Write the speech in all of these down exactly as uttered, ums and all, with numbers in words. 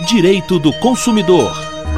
Direito do Consumidor.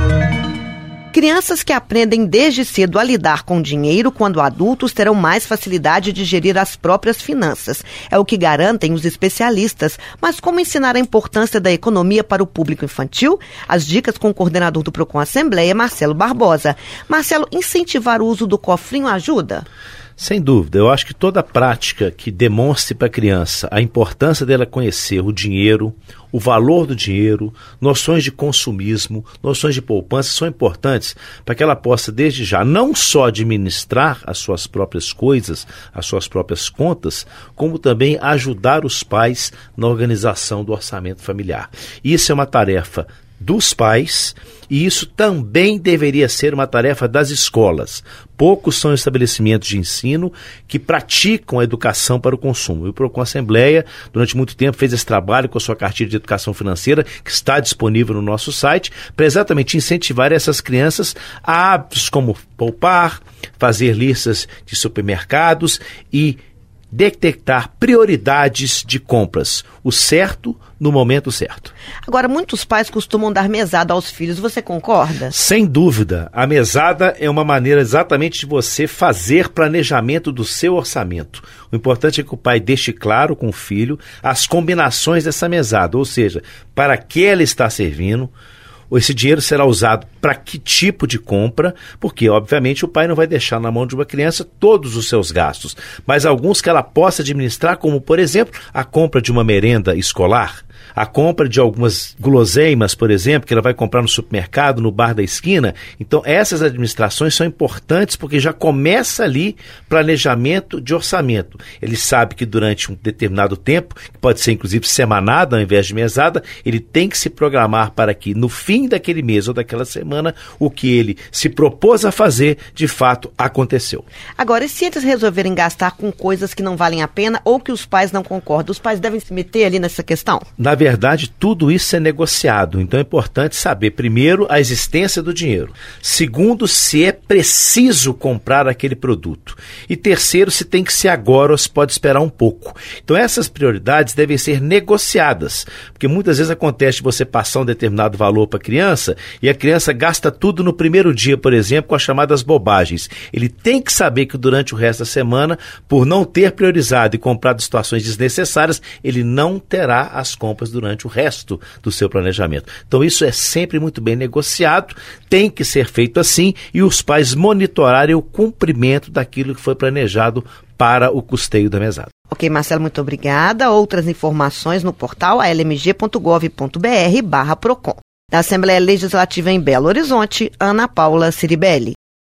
Crianças que aprendem desde cedo a lidar com dinheiro, quando adultos terão mais facilidade de gerir as próprias finanças. É o que garantem os especialistas. Mas como ensinar a importância da economia para o público infantil? As dicas com o coordenador do Procon Assembleia, Marcelo Barbosa. Marcelo, incentivar o uso do cofrinho ajuda? Sem dúvida, eu acho que toda prática que demonstre para a criança a importância dela conhecer o dinheiro, o valor do dinheiro, noções de consumismo, noções de poupança são importantes para que ela possa desde já não só administrar as suas próprias coisas, as suas próprias contas, como também ajudar os pais na organização do orçamento familiar. Isso é uma tarefa dos pais, e isso também deveria ser uma tarefa das escolas. Poucos são estabelecimentos de ensino que praticam a educação para o consumo. E o Procon Assembleia, durante muito tempo, fez esse trabalho com a sua cartilha de educação financeira, que está disponível no nosso site, para exatamente incentivar essas crianças a hábitos como poupar, fazer listas de supermercados e detectar prioridades de compras, o certo no momento certo. Agora, muitos pais costumam dar mesada aos filhos, você concorda? Sem dúvida, a mesada é uma maneira exatamente de você fazer planejamento do seu orçamento. O importante é que o pai deixe claro com o filho as combinações dessa mesada, ou seja, para que ela está servindo, esse dinheiro será usado para que tipo de compra, porque, obviamente, o pai não vai deixar na mão de uma criança todos os seus gastos, mas alguns que ela possa administrar, como, por exemplo, a compra de uma merenda escolar, a compra de algumas guloseimas, por exemplo, que ela vai comprar no supermercado, no bar da esquina. Então, essas administrações são importantes porque já começa ali planejamento de orçamento. Ele sabe que durante um determinado tempo, que pode ser inclusive semanada ao invés de mesada, ele tem que se programar para que no fim daquele mês ou daquela semana, o que ele se propôs a fazer, de fato, aconteceu. Agora, e se eles resolverem gastar com coisas que não valem a pena ou que os pais não concordam, os pais devem se meter ali nessa questão? Na verdade, tudo isso é negociado, então é importante saber, primeiro, a existência do dinheiro. Segundo, se é preciso comprar aquele produto. E terceiro, se tem que ser agora ou se pode esperar um pouco. Então essas prioridades devem ser negociadas, porque muitas vezes acontece de você passar um determinado valor para a criança e a criança gasta tudo no primeiro dia, por exemplo, com as chamadas bobagens. Ele tem que saber que durante o resto da semana, por não ter priorizado e comprado situações desnecessárias, ele não terá as compras durante o resto do seu planejamento. Então isso é sempre muito bem negociado, tem que ser feito assim e os pais monitorarem o cumprimento daquilo que foi planejado para o custeio da mesada. Ok, Marcelo, muito obrigada. Outras informações no portal a l m g ponto gov ponto b r barra Procon. Da Assembleia Legislativa em Belo Horizonte, Ana Paula Ciribelli.